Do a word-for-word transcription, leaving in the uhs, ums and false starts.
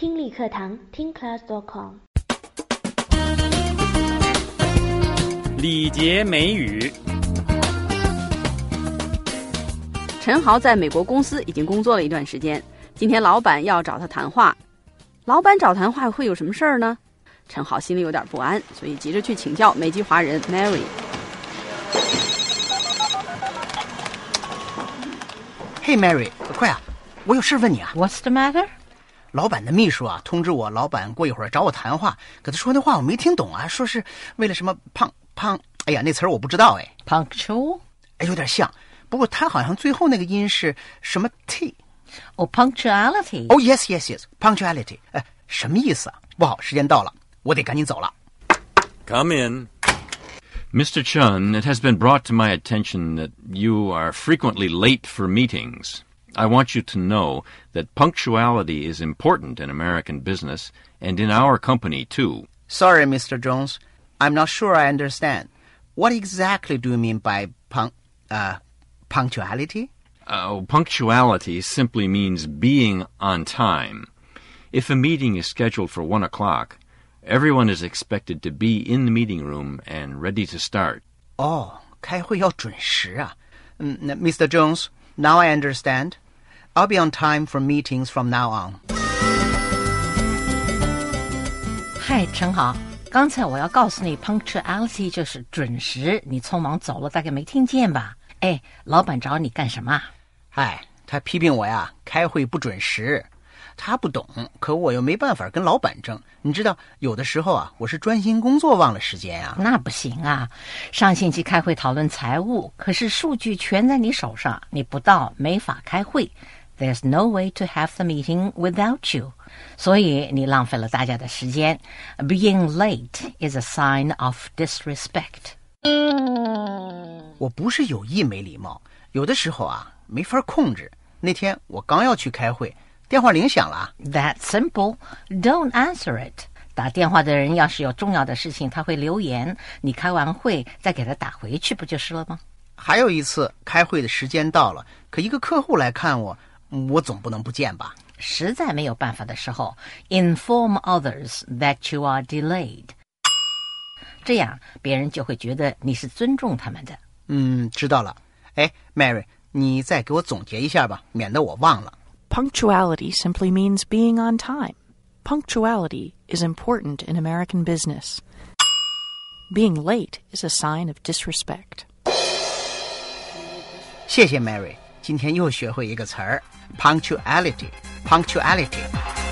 听力课堂听 class dot com。 礼节美语。 陈豪在美国公司已经工作了一段时间，今天老板要找他谈话。老板找谈话会有什么事儿呢？陈豪心里有点不安，所以急着去请教美籍华人 Mary。 嘿 Mary， 快啊，我有事问你啊。 What's the matter？ 老板的秘书啊通知我，老板过一会儿找我谈话，可他说那话我没听懂啊，说是为了什么胖胖，哎呀那词儿我不知道哎。 Punctual？ 哎，有点像，不过他好像最后那个音是什么 t。 哦、oh, punctuality。 哦、oh, yes yes yes punctuality。 哎，什么意思啊？不好，时间到了，我得赶紧走了。 Come in. Mister Chun, it has been brought to my attention that you are frequently late for meetings. I want you to know that punctuality is important in American business and in our company, too. Sorry, Mister Jones. I'm not sure I understand. What exactly do you mean by punc- uh, punctuality? Uh, punctuality simply means being on time. If a meeting is scheduled for one o'clock, everyone is expected to be in the meeting room and ready to start. 哦，开会要准时啊。嗯，那 Mister Jones, now I understand. I'll be on time for meetings from now on. 嗨，陈豪，刚才我要告诉你 punctuality 就是准时，你匆忙走了，大概没听见吧？哎，老板找你干什么？ 哎，他批评我呀，开会不准时。他不懂，可我又没办法跟老板争。你知道，有的时候啊，我是专心工作忘了时间啊。 那不行啊！上星期开会讨论财务，可是数据全在你手上，你不到没法开会。There's no way to have the meeting without you. 所以你浪费了大家的时间。Being late is a sign of disrespect. 我不是有意没礼貌，有的时候啊没法控制。那天我刚要去开会，电话铃响了。 That's simple. Don't answer it. 打电话的人要是有重要的事情，他会留言，你开完会再给他打回去，不就是了吗？ 还有一次开会的时间到了，可一个客户来看我，我总不能不见吧。 实在没有办法的时候 inform others that you are delayed. 这样别人就会觉得你是尊重他们的。 嗯，知道了。哎 Mary， 你再给我总结一下吧，免得我忘了。 Punctuality simply means being on time. Punctuality is important in American business. Being late is a sign of disrespect. 谢谢 Mary， 今天又学会一个词儿 punctuality punctuality